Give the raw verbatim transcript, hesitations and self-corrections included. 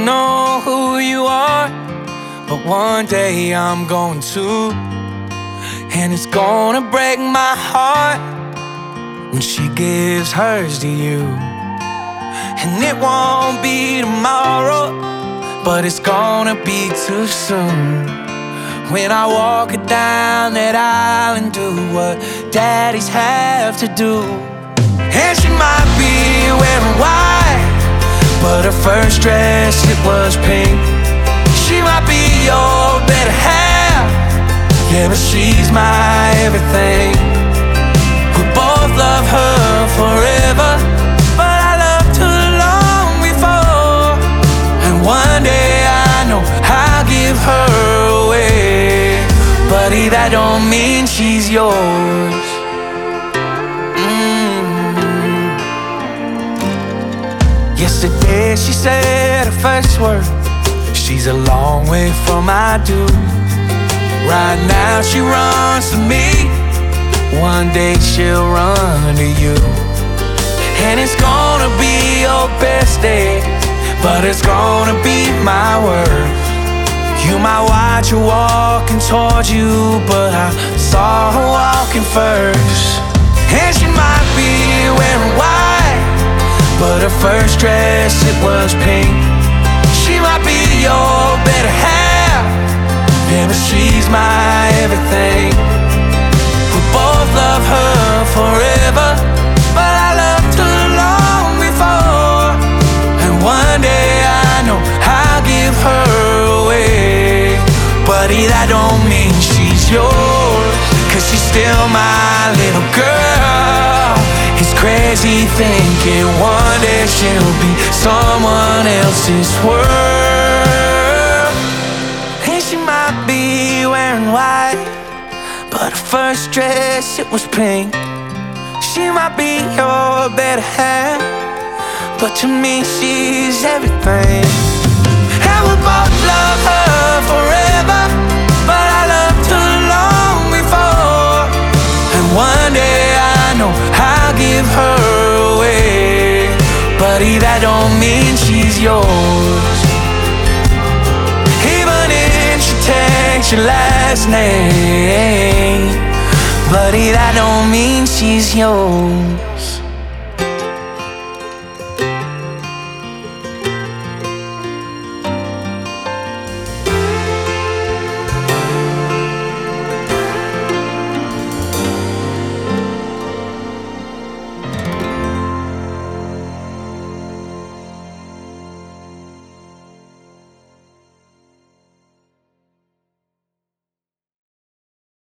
don't know who you are, but one day I'm going to. And it's gonna break my heart when she gives hers to you. And it won't be tomorrow, but it's gonna be too soon. When I walk her down that aisle and do what daddies have to do. And she might be wearing white, but her first dress, it was pink. She might be your better half, yeah, but she's my everything. We both love her forever, but I loved her long before. And one day I know I'll give her away, buddy, that don't mean she's yours. Yesterday she said her first word. She's a long way from I do. Right now she runs to me, one day she'll run to you. And it's gonna be your best day, but it's gonna be my worst. You might watch her walking towards you, but I saw her walking first. And she might be wearing white, but her first dress, it was pink. She might be your better half, yeah, but she's my everything. We both love her forever, but I loved her long before. And one day I know I'll give her away, buddy, that don't mean she's yours, 'cause she's still my little girl. It's crazy thinking one day she'll be someone else's world. And she might be wearing white, but her first dress, it was pink. She might be your better half, but to me she's everything. And we both love her forever, but I loved her long before. And one day I know I'll give her away, buddy, that don't mean she's yours. Even if she takes your last name, buddy, that don't mean she's yours.